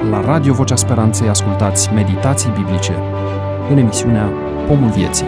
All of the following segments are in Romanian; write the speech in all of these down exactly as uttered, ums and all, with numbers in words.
La Radio Vocea Speranței ascultați meditații biblice în emisiunea Pomul Vieții.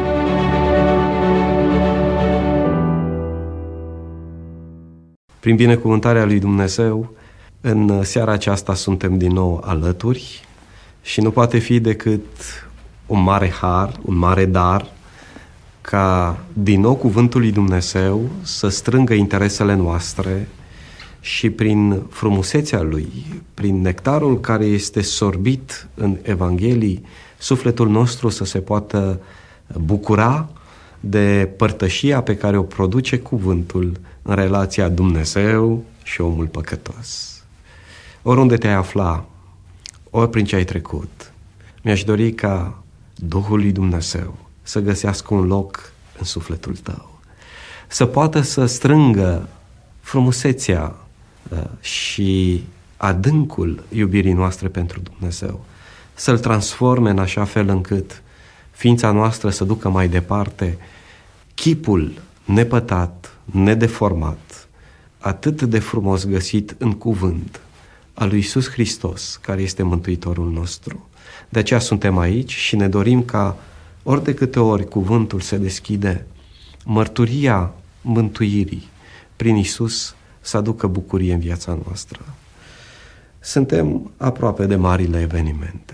Prin binecuvântarea lui Dumnezeu, în seara aceasta suntem din nou alături și nu poate fi decât un mare har, un mare dar, ca din nou cuvântul lui Dumnezeu să strângă interesele noastre și prin frumusețea lui, prin nectarul care este sorbit în Evanghelii, sufletul nostru să se poată bucura de părtășia pe care o produce cuvântul în relația Dumnezeu și omul păcătos. Oriunde te-ai afla, ori prin ce ai trecut, mi-aș dori ca Duhul lui Dumnezeu să găsească un loc în sufletul tău, să poată să strângă frumusețea și adâncul iubirii noastre pentru Dumnezeu, să-l transforme în așa fel încât ființa noastră să ducă mai departe chipul nepătat, nedeformat, atât de frumos găsit în cuvânt al lui Iisus Hristos, care este Mântuitorul nostru. De aceea suntem aici și ne dorim ca ori de câte ori cuvântul se deschide, mărturia mântuirii prin Iisus să aducă bucurie în viața noastră. Suntem aproape de marile evenimente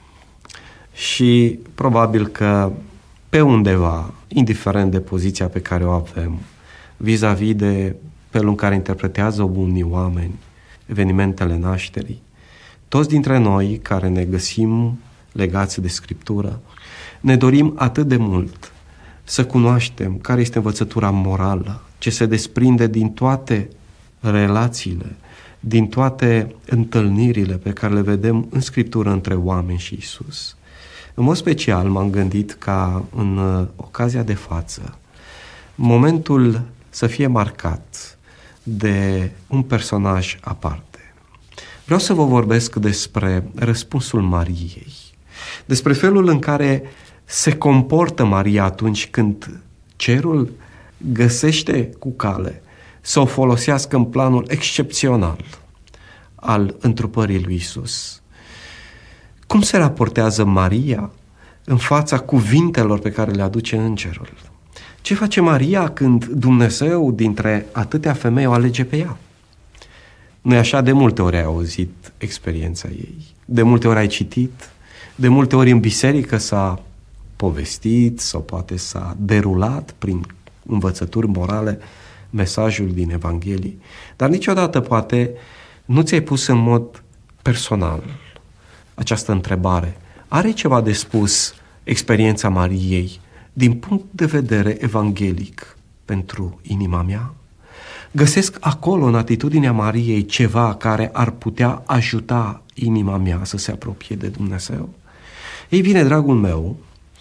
și probabil că pe undeva, indiferent de poziția pe care o avem, vis-a-vis de felul în care interpretează unii oameni evenimentele nașterii, toți dintre noi care ne găsim legați de Scriptură, ne dorim atât de mult să cunoaștem care este învățătura morală, ce se desprinde din toate relațiile, din toate întâlnirile pe care le vedem în Scriptură între oameni și Iisus. În mod special m-am gândit ca în ocazia de față, momentul să fie marcat de un personaj aparte. Vreau să vă vorbesc despre răspunsul Mariei, despre felul în care se comportă Maria atunci când cerul găsește cu cale să o folosească în planul excepțional al întrupării lui Iisus. Cum se raportează Maria în fața cuvintelor pe care le aduce îngerul? Ce face Maria când Dumnezeu dintre atâtea femei o alege pe ea? Nu-i așa? De multe ori ai auzit experiența ei, de multe ori ai citit, de multe ori în biserică s-a povestit sau poate s-a derulat prin învățături morale mesajul din Evanghelii, dar niciodată poate nu ți-ai pus în mod personal această întrebare. Are ceva de spus experiența Mariei din punct de vedere evanghelic pentru inima mea? Găsesc acolo în atitudinea Mariei ceva care ar putea ajuta inima mea să se apropie de Dumnezeu? Ei bine, dragul meu,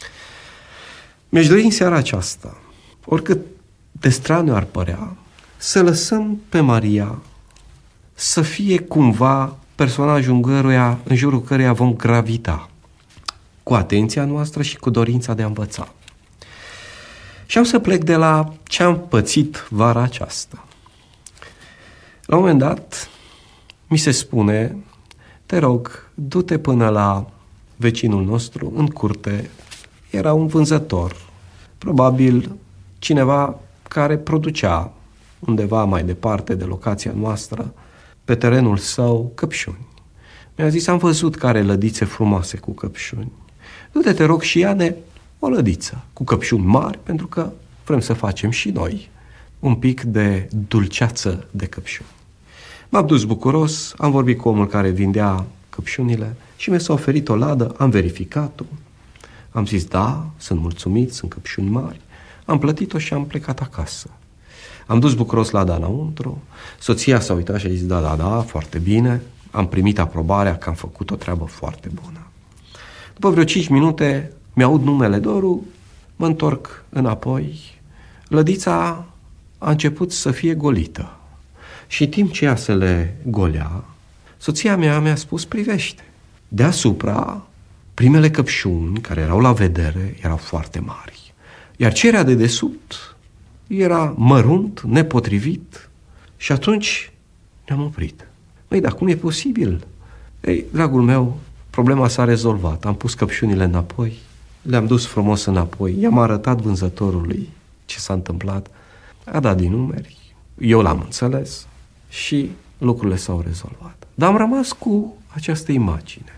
mi-aș dori în seara aceasta, oricât de straniu ar părea, să lăsăm pe Maria să fie cumva personajul în, căruia, în jurul căruia vom gravita cu atenția noastră și cu dorința de a învăța. Și am să plec de la ce am pățit vara aceasta. La un moment dat mi se spune, te rog, du-te până la vecinul nostru în curte. Era un vânzător, probabil cineva care producea undeva mai departe de locația noastră, pe terenul său, căpșuni. Mi-a zis, am văzut care lădițe frumoase cu căpșuni. Du-te, te rog, și ia-ne o lădiță cu căpșuni mari, pentru că vrem să facem și noi un pic de dulceață de căpșuni. M-am dus bucuros, am vorbit cu omul care vindea căpșunile și mi s-a oferit o ladă, am verificat-o. Am zis, da, sunt mulțumit, sunt căpșuni mari. Am plătit-o și am plecat acasă. Am dus bucuros lada înăuntru, soția s-a uitat și a zis, da, da, da, foarte bine, am primit aprobarea că am făcut o treabă foarte bună. După vreo cinci minute mi-aud numele Doru, mă întorc înapoi, lădița a început să fie golită. Și în timp ce ea se le golea, soția mea mi-a spus, privește, deasupra, primele căpșuni care erau la vedere erau foarte mari, iar ce era de desubt era mărunt, nepotrivit și atunci ne-am oprit. Măi, dar cum e posibil? Ei, dragul meu, problema s-a rezolvat. Am pus căpșunile înapoi, le-am dus frumos înapoi, i-am arătat vânzătorului ce s-a întâmplat, a dat din numeri, eu l-am înțeles și lucrurile s-au rezolvat. Dar am rămas cu această imagine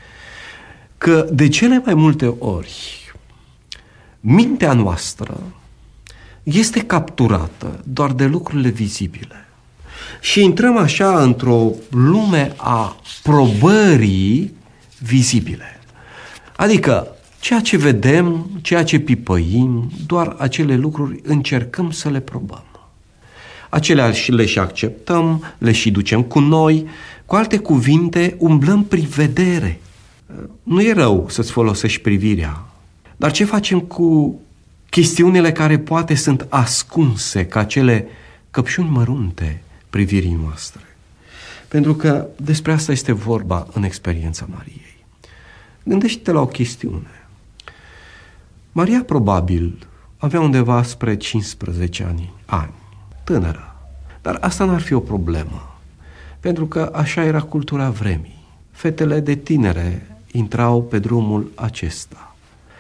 că de cele mai multe ori mintea noastră este capturată doar de lucrurile vizibile și intrăm așa într-o lume a probării vizibile. Adică ceea ce vedem, ceea ce pipăim, doar acele lucruri încercăm să le probăm. Acelea le și acceptăm, le și ducem cu noi. Cu alte cuvinte, umblăm prin vedere. Nu e rău să-ți folosești privirea, dar ce facem cu chestiunile care poate sunt ascunse ca acele căpșuni mărunte privirii noastre? Pentru că despre asta este vorba în experiența Mariei. Gândește-te la o chestiune. Maria probabil avea undeva spre cincisprezece ani, ani, tânără. Dar asta n-ar fi o problemă, pentru că așa era cultura vremii. Fetele de tinere intrau pe drumul acesta.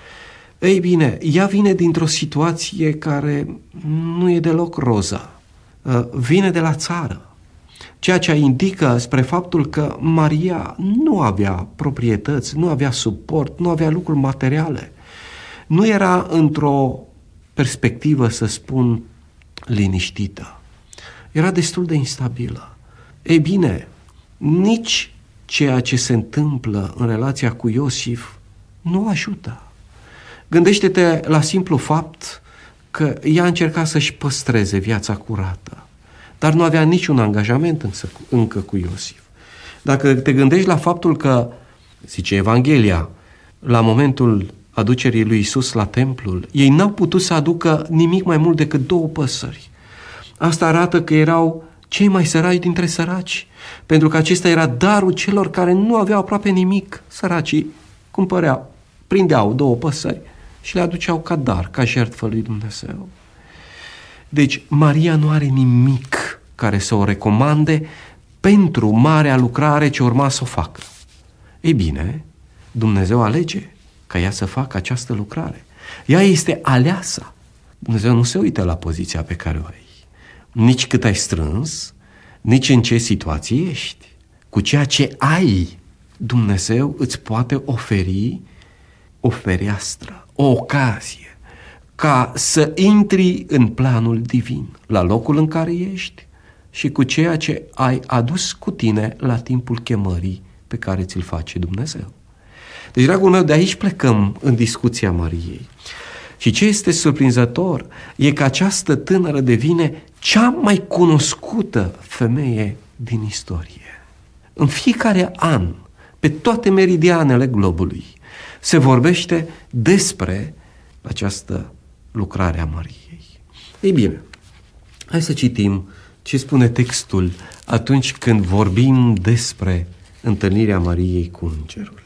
Ei bine, ea vine dintr-o situație care nu e deloc roză. Vine de la țară, ceea ce indică spre faptul că Maria nu avea proprietăți, nu avea suport, nu avea lucruri materiale. Nu era într-o perspectivă, să spun, liniștită. Era destul de instabilă. Ei bine, nici ceea ce se întâmplă în relația cu Iosif nu ajută. Gândește-te la simplu fapt că ea a încercat să-și păstreze viața curată, dar nu avea niciun angajament însă, încă cu Iosif. Dacă te gândești la faptul că, zice Evanghelia, la momentul aducerii lui Iisus la templul, ei n-au putut să aducă nimic mai mult decât două păsări. Asta arată că erau cei mai săraci dintre săraci, pentru că acesta era darul celor care nu aveau aproape nimic. Săracii cumpăreau, prindeau două păsări și le aduceau ca dar, ca jertfă lui Dumnezeu. Deci Maria nu are nimic care să o recomande pentru marea lucrare ce urma să o facă. Ei bine, Dumnezeu alege ca ea să facă această lucrare. Ea este aleasă. Dumnezeu nu se uită la poziția pe care o ai, nici cât ai strâns, nici în ce situație ești. Cu ceea ce ai, Dumnezeu îți poate oferi o fereastră, o ocazie, ca să intri în planul divin, la locul în care ești și cu ceea ce ai adus cu tine la timpul chemării pe care ți-l face Dumnezeu. Deci, dragul meu, de aici plecăm în discuția Mariei. Și ce este surprinzător e că această tânără devine cea mai cunoscută femeie din istorie. În fiecare an, pe toate meridianele globului, se vorbește despre această lucrare a Mariei. Ei bine, hai să citim ce spune textul atunci când vorbim despre întâlnirea Mariei cu îngerul.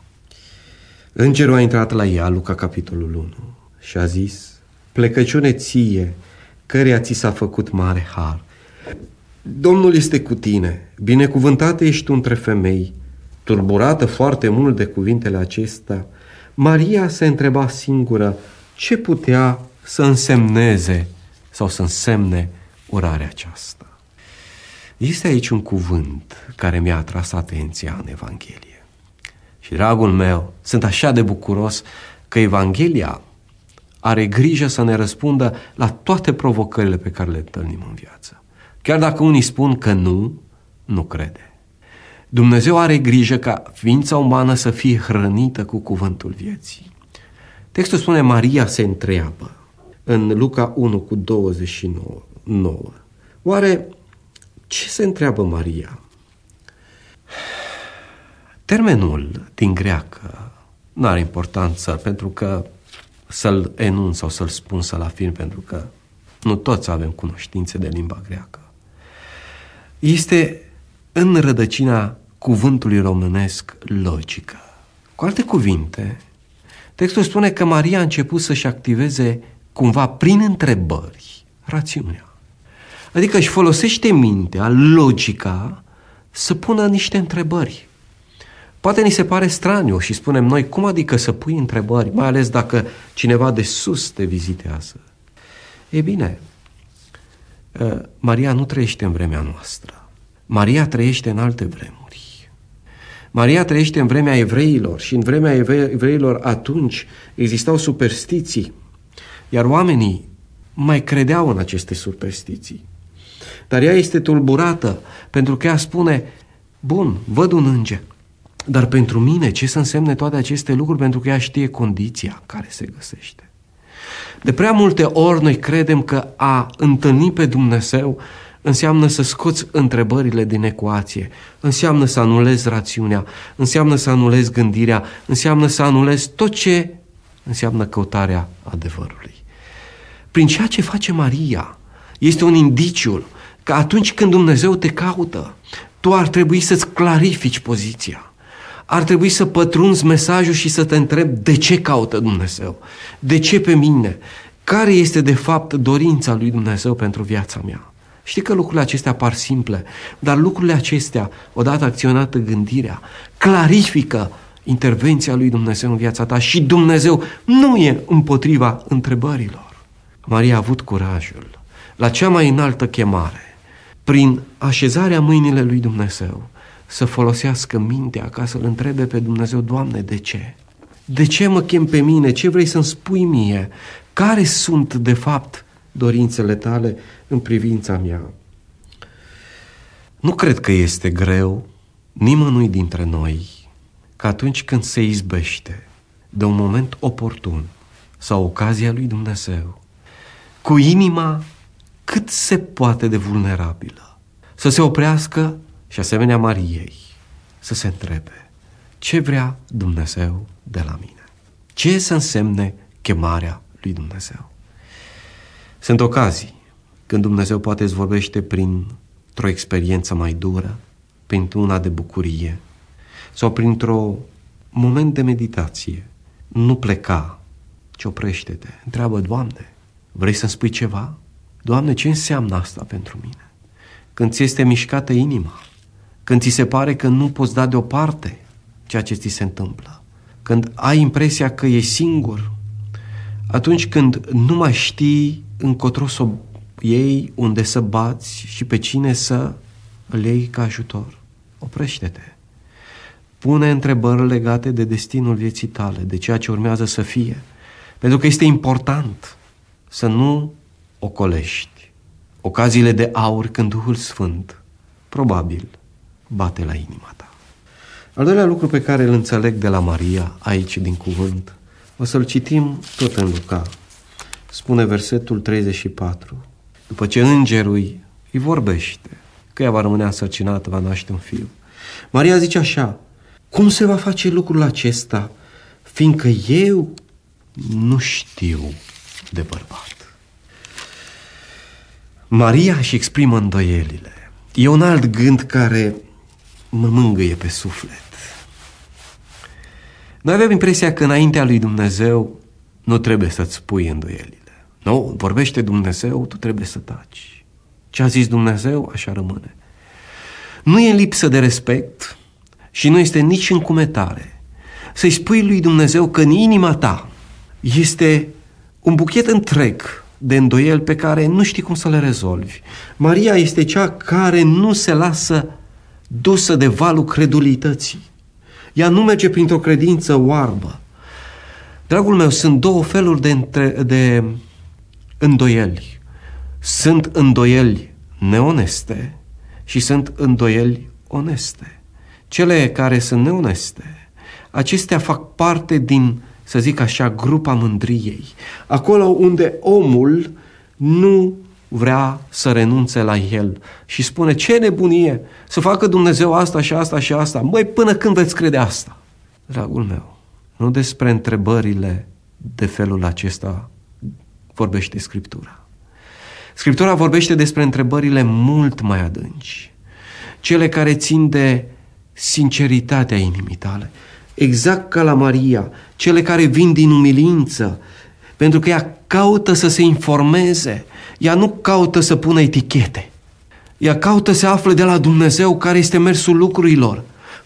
Îngerul a intrat la ea, Luca capitolul unu, și a zis: plecăciune ție, căreia ți s-a făcut mare har. Domnul este cu tine, binecuvântată ești tu între femei. Turburată foarte mult de cuvintele acestea, Maria se întreba singură ce putea să însemneze sau să însemne urarea aceasta. Este aici un cuvânt care mi-a atras atenția în Evanghelie. Și, dragul meu, sunt așa de bucuros că Evanghelia are grijă să ne răspundă la toate provocările pe care le întâlnim în viață. Chiar dacă unii spun că nu, nu crede. Dumnezeu are grijă ca ființa umană să fie hrănită cu cuvântul vieții. Textul spune: Maria se întreabă în Luca unu cu douăzeci și nouă. Oare ce se întreabă Maria? Termenul din greacă nu are importanță pentru că să-l enunț sau să-l spun, să-l afirm, pentru că nu toți avem cunoștințe de limba greacă. Este în rădăcina cuvântului românesc logică. Cu alte cuvinte, textul spune că Maria a început să-și activeze cumva prin întrebări rațiunea. Adică își folosește mintea, logica, să pună niște întrebări. Poate ni se pare straniu și spunem noi, cum adică să pui întrebări, mai ales dacă cineva de sus te vizitează? E bine, Maria nu trăiește în vremea noastră. Maria trăiește în alte vremuri. Maria trăiește în vremea evreilor și în vremea evreilor atunci existau superstiții, iar oamenii mai credeau în aceste superstiții. Dar ea este tulburată pentru că ea spune, bun, văd un înger, dar pentru mine ce să însemne toate aceste lucruri, pentru că ea știe condiția în care se găsește. De prea multe ori noi credem că a întâlni pe Dumnezeu înseamnă să scoți întrebările din ecuație, înseamnă să anulezi rațiunea, înseamnă să anulezi gândirea, înseamnă să anulezi tot ce înseamnă căutarea adevărului. Prin ceea ce face Maria, este un indiciu că atunci când Dumnezeu te caută, tu ar trebui să-ți clarifici poziția. Ar trebui să pătrunzi mesajul și să te întrebi de ce caută Dumnezeu, de ce pe mine, care este de fapt dorința lui Dumnezeu pentru viața mea. Știi că lucrurile acestea par simple, dar lucrurile acestea, odată acționată gândirea, clarifică intervenția lui Dumnezeu în viața ta și Dumnezeu nu e împotriva întrebărilor. Maria a avut curajul, la cea mai înaltă chemare, prin așezarea mâinile lui Dumnezeu, să folosească mintea ca să-L întrebe pe Dumnezeu, Doamne, de ce? De ce mă chem pe mine? Ce vrei să-mi spui mie? Care sunt, de fapt, dorințele tale în privința mea? Nu cred că este greu nimănui dintre noi că atunci când se izbește de un moment oportun sau ocazia lui Dumnezeu, cu inima cât se poate de vulnerabilă, să se oprească și asemenea Mariei, să se întrebe ce vrea Dumnezeu de la mine? Ce să însemne chemarea lui Dumnezeu? Sunt ocazii când Dumnezeu poate îți vorbește printr-o experiență mai dură, printr-una de bucurie sau printr-un moment de meditație. Nu pleca, ci oprește-te. Întreabă, Doamne, vrei să-mi spui ceva? Doamne, ce înseamnă asta pentru mine? Când ți este mișcată inima, când ți se pare că nu poți da deoparte ceea ce ți se întâmplă, când ai impresia că ești singur, atunci când nu mai știi încotro să iei, unde să bați și pe cine să îl iei ca ajutor, oprește-te. Pune întrebări legate de destinul vieții tale, de ceea ce urmează să fie, pentru că este important să nu ocolești ocaziile de aur când Duhul Sfânt probabil bate la inima ta. Al doilea lucru pe care îl înțeleg de la Maria aici din cuvânt, o să-l citim tot în Luca. Spune versetul treizeci și patru. După ce îngerul îi vorbește că ea va rămâne însărcinată, va naște un fiu, Maria zice așa, cum se va face lucrul acesta, fiindcă eu nu știu de bărbat? Maria își exprimă îndoielile. E un alt gând care mă mângâie pe suflet. Noi avem impresia că înaintea lui Dumnezeu nu trebuie să-ți spui îndoielile. Nu, vorbește Dumnezeu, tu trebuie să taci. Ce a zis Dumnezeu, așa rămâne. Nu e lipsă de respect și nu este nici încumetare să-i spui lui Dumnezeu că în inima ta este un buchet întreg de îndoieli pe care nu știi cum să le rezolvi. Maria este cea care nu se lasă dusă de valul credulității. Ea nu merge printr-o credință oarbă. Dragul meu, sunt două feluri de, între, de îndoieli. Sunt îndoieli neoneste și sunt îndoieli oneste. Cele care sunt neoneste, acestea fac parte din, să zic așa, grupa mândriei. Acolo unde omul nu vrea să renunțe la el și spune, ce nebunie să facă Dumnezeu asta și asta și asta. Măi, până când veți crede asta? Dragul meu, nu despre întrebările de felul acesta vorbește Scriptura. Scriptura vorbește despre întrebările mult mai adânci, cele care țin de sinceritatea inimii tale, exact ca la Maria, cele care vin din umilință, pentru că ea caută să se informeze, ea nu caută să pună etichete, ea caută să afle de la Dumnezeu care este mersul lucrurilor,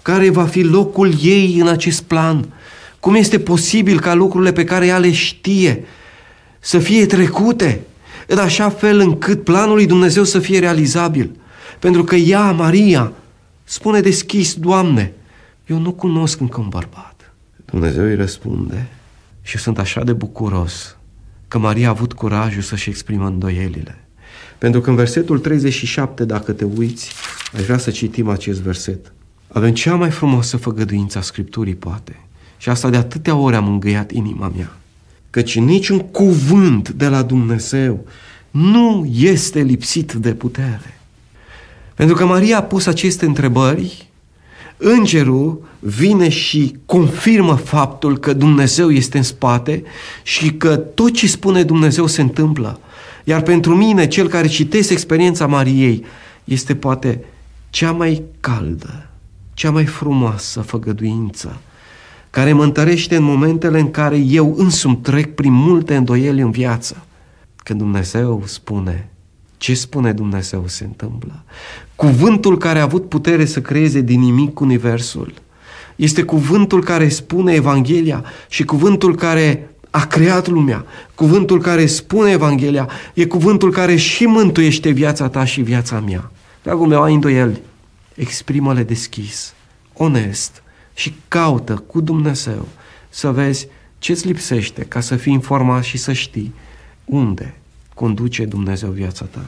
Care va fi locul ei în acest plan? Cum este posibil ca lucrurile pe care ea le știe să fie trecute în așa fel încât planul lui Dumnezeu să fie realizabil? Pentru că ea, Maria, spune deschis: Doamne, eu nu cunosc încă un bărbat. Dumnezeu îi răspunde și sunt așa de bucuros că Maria a avut curajul să-și exprimă îndoielile. Pentru că în versetul treizeci și șapte, dacă te uiți, aș vrea să citim acest verset. Avem cea mai frumoasă făgăduință a Scripturii, poate. Și asta de atâtea ori am îngăiat inima mea. Căci niciun cuvânt de la Dumnezeu nu este lipsit de putere. Pentru că Maria a pus aceste întrebări, îngerul vine și confirmă faptul că Dumnezeu este în spate și că tot ce spune Dumnezeu se întâmplă. Iar pentru mine, cel care citesc experiența Mariei, este poate cea mai caldă, cea mai frumoasă făgăduință, care mă întărește în momentele în care eu însumi trec prin multe îndoieli în viață. Când Dumnezeu spune, ce spune Dumnezeu se întâmplă. Cuvântul care a avut putere să creeze din nimic universul este cuvântul care spune Evanghelia și cuvântul care a creat lumea. Cuvântul care spune Evanghelia e cuvântul care și mântuiește viața ta și viața mea. Dragul meu, ai îndoieli, exprimă-le deschis, onest și caută cu Dumnezeu să vezi ce-ți lipsește ca să fii informat și să știi unde conduce Dumnezeu viața ta.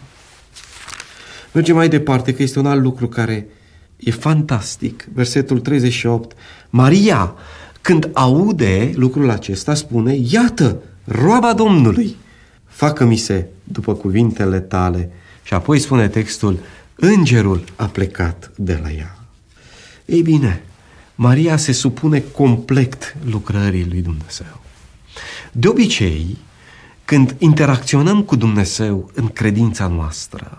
Mergem mai departe, că este un alt lucru care e fantastic. Versetul treizeci și opt. Maria, când aude lucrul acesta, spune: iată, roaba Domnului, facă-mi se după cuvintele tale. Și apoi spune textul: îngerul a plecat de la ea. Ei bine, Maria se supune complet lucrării lui Dumnezeu. De obicei, când interacționăm cu Dumnezeu în credința noastră,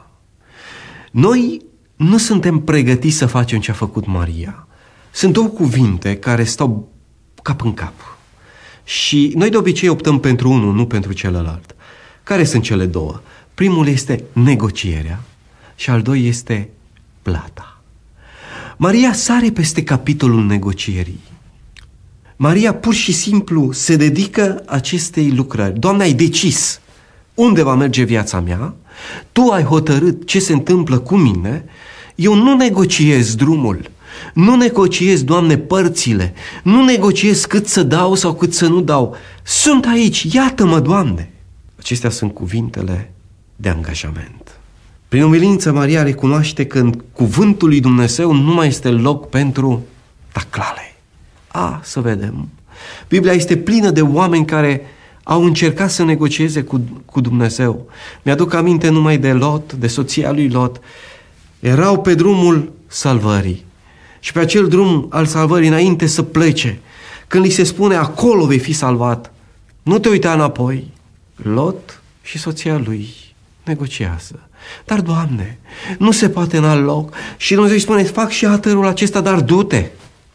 noi nu suntem pregătiți să facem ce a făcut Maria. Sunt două cuvinte care stau cap în cap. Și noi de obicei optăm pentru unul, nu pentru celălalt. Care sunt cele două? Primul este negocierea și al doilea este plata. Maria sare peste capitolul negocierii. Maria pur și simplu se dedică acestei lucrări. Doamne, ai decis unde va merge viața mea, Tu ai hotărât ce se întâmplă cu mine, eu nu negociez drumul, nu negociez, Doamne, părțile, nu negociez cât să dau sau cât să nu dau. Sunt aici, iată-mă, Doamne. Acestea sunt cuvintele de angajament. Prin umilință, Maria recunoaște că în cuvântul lui Dumnezeu nu mai este loc pentru taclale. A, să vedem. Biblia este plină de oameni care au încercat să negocieze cu, cu Dumnezeu. Mi-aduc aminte numai de Lot, de soția lui Lot. Erau pe drumul salvării. Și pe acel drum al salvării, înainte să plece, când li se spune acolo vei fi salvat, nu te uita înapoi. Lot și soția lui negociază. Dar, Doamne, nu se poate în alt loc. Și Dumnezeu îi spune: fac și atărul acesta, dar du-te.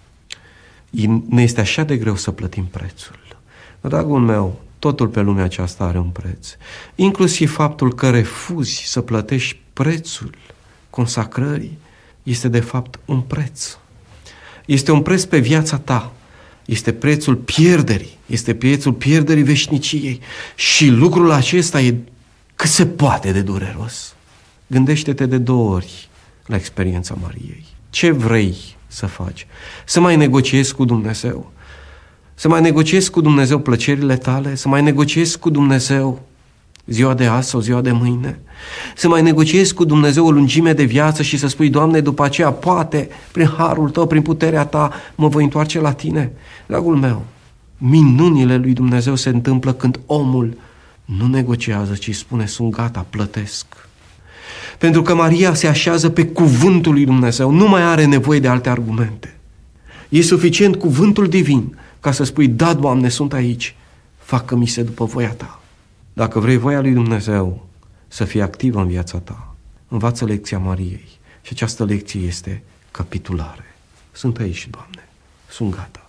Ne este așa de greu să plătim prețul. Dragul meu, totul pe lumea aceasta are un preț. Inclusiv faptul că refuzi să plătești prețul consacrării este de fapt un preț. Este un preț pe viața ta. Este prețul pierderii. Este prețul pierderii veșniciei. Și lucrul acesta e cât se poate de dureros. Gândește-te de două ori la experiența Mariei. Ce vrei să faci? Să mai negociezi cu Dumnezeu? Să mai negociezi cu Dumnezeu plăcerile tale? Să mai negociezi cu Dumnezeu ziua de azi sau ziua de mâine? Să mai negociezi cu Dumnezeu o lungime de viață și să spui: Doamne, după aceea poate, prin harul Tău, prin puterea Ta, mă voi întoarce la Tine? Dragul meu, minunile lui Dumnezeu se întâmplă când omul nu negociază, ci spune: sunt gata, plătesc. Pentru că Maria se așează pe cuvântul lui Dumnezeu, nu mai are nevoie de alte argumente. E suficient cuvântul divin ca să spui: da, Doamne, sunt aici, facă-mi se după voia Ta. Dacă vrei voia lui Dumnezeu să fie activă în viața ta, învață lecția Mariei. Și această lecție este capitulare. Sunt aici, Doamne, sunt gata.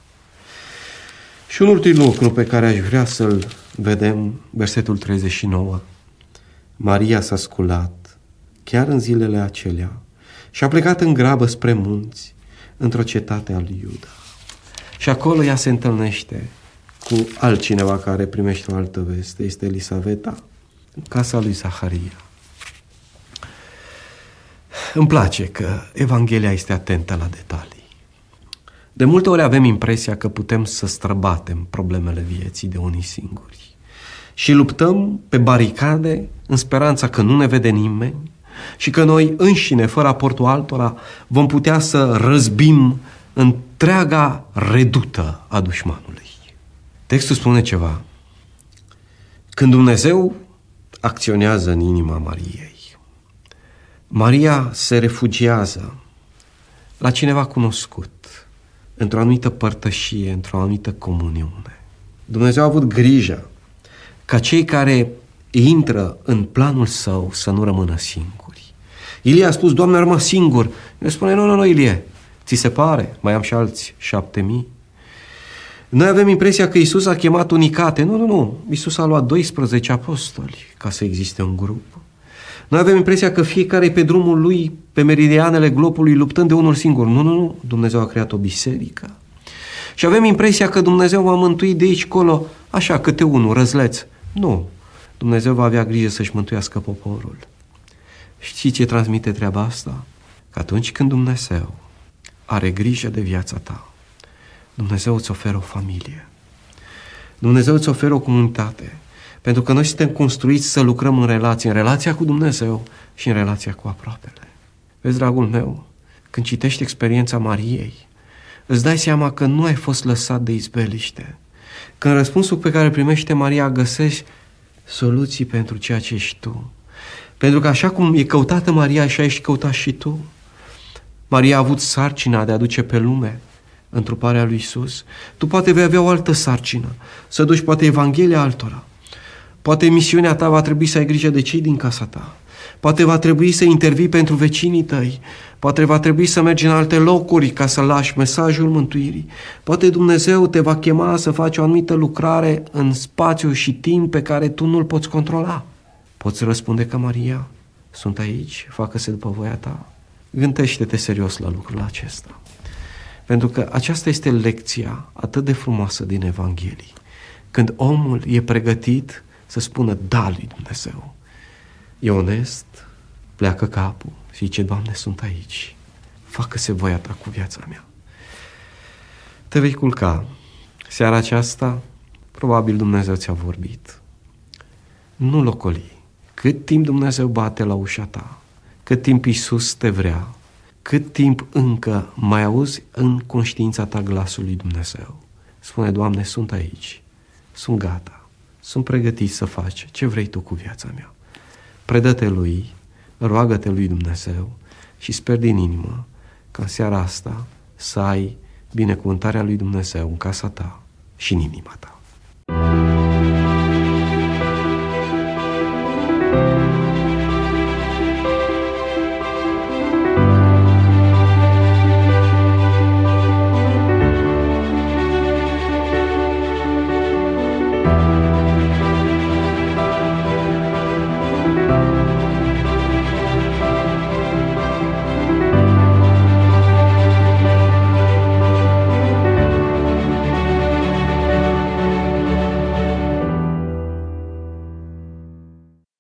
Și un ultim lucru pe care aș vrea să-l vedem, versetul treizeci și nouă. Maria s-a sculat chiar în zilele acelea și a plecat în grabă spre munți, într-o cetate a lui Iuda. Și acolo ea se întâlnește cu altcineva care primește o altă veste. Este Elisaveta, în casa lui Zaharia. Îmi place că Evanghelia este atentă la detalii. De multe ori avem impresia că putem să străbatem problemele vieții de unii singuri și luptăm pe baricade în speranța că nu ne vede nimeni și că noi înșine, fără aportul altora, vom putea să răzbim întreaga redută a dușmanului. Textul spune ceva. Când Dumnezeu acționează în inima Mariei, Maria se refugiază la cineva cunoscut, într-o anumită părtășie, într-o anumită comuniune. Dumnezeu a avut grijă ca cei care intră în planul său să nu rămână singuri. Ilie a spus, Doamne, am rămas singur. El spune, nu, nu, nu, Ilie, ți se pare? Mai am și alți șapte mii. Noi avem impresia că Iisus a chemat unicate. Nu, nu, nu. Iisus a luat doisprezece apostoli ca să existe un grup. Noi avem impresia că fiecare e pe drumul lui, pe meridianele globului, luptând de unul singur. Nu, nu, nu. Dumnezeu a creat o biserică. Și avem impresia că Dumnezeu va mântui de aici colo, așa, câte unul, răzleț. Nu. Dumnezeu va avea grijă să-și mântuiască poporul. Știi ce transmite treaba asta? Că atunci când Dumnezeu are grijă de viața ta, Dumnezeu îți oferă o familie. Dumnezeu îți oferă o comunitate. Pentru că noi suntem construiți să lucrăm în relații, în relația cu Dumnezeu și în relația cu aproapele. Vezi, dragul meu, când citești experiența Mariei, îți dai seama că nu ai fost lăsat de izbeliște. Că în răspunsul pe care îl primește Maria găsești soluții pentru ceea ce ești tu. Pentru că așa cum e căutată Maria, așa ești căutat și tu. Maria a avut sarcina de a duce pe lume întruparea lui Iisus. Tu poate vei avea o altă sarcină, să duci poate Evanghelia altora. Poate misiunea ta va trebui să ai grijă de cei din casa ta. Poate va trebui să intervii pentru vecinii tăi. Poate va trebui să mergi în alte locuri ca să lași mesajul mântuirii. Poate Dumnezeu te va chema să faci o anumită lucrare în spațiu și timp pe care tu nu-l poți controla. Poți răspunde ca Maria, sunt aici, facă-se după voia ta. Gândește-te serios la lucrul acesta. Pentru că aceasta este lecția atât de frumoasă din Evanghelii. Când omul e pregătit să spună da lui Dumnezeu, e onest, pleacă capul și zice, Doamne, sunt aici, facă-se voia ta cu viața mea. Te vei culca. Seara aceasta, probabil Dumnezeu ți-a vorbit. Nu locoli. Cât timp Dumnezeu bate la ușa ta, cât timp Iisus te vrea, cât timp încă mai auzi în conștiința ta glasul lui Dumnezeu. Spune, Doamne, sunt aici, sunt gata, sunt pregătit să faci ce vrei tu cu viața mea. Predă-te lui, roagă-te lui Dumnezeu și sper din inimă ca în seara asta să ai binecuvântarea lui Dumnezeu în casa ta și în inima ta.